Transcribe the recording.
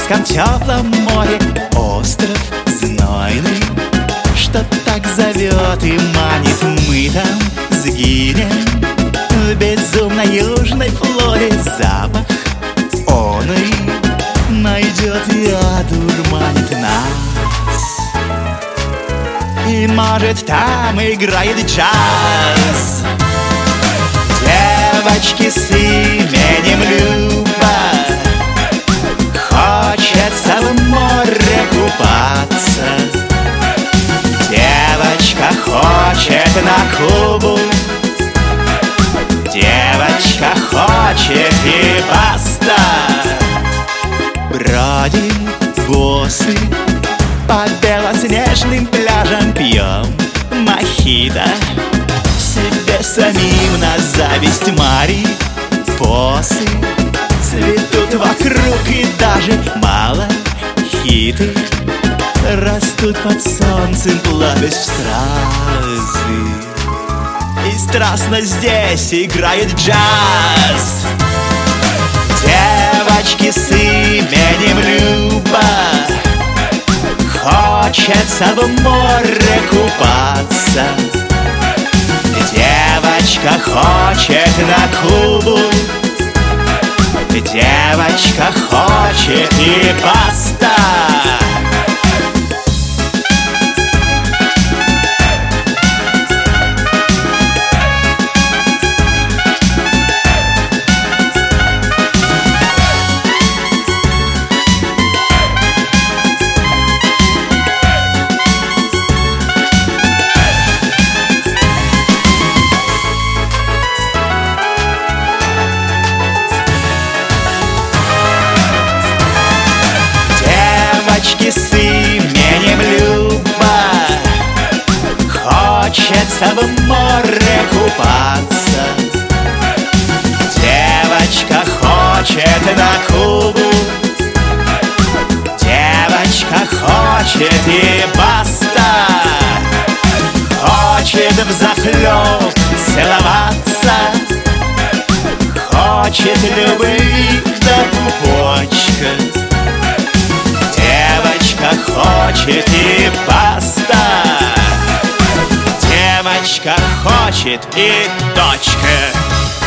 Московском теплом море остров знойный, что так зовет и манит. Мы там сгинем в безумной южной флоре. Запах он и найдет и одурманит нас. И может там играет джаз. Девочки с именем Люба, хочется в море купаться. Девочка хочет на Кубу, девочка хочет и баста. Бродим босы по белоснежным пляжам, пьем мохито себе самим на зависть. Мари посы цветут вокруг, и даже мало хиты растут под солнцем, плавясь в стразы. И страстно здесь играет джаз. Девочки с именем Люба, хочется в море купаться. Девочка хочет на Кубу, девочка хочет и баста. Девочки с именем Люба, хочется в море купаться. Девочка хочет на Кубу, девочка хочет и баста. Хочет взахлеб целоваться, хочет любви до пупочка. Девочка хочет и баста. Девочка хочет и точка.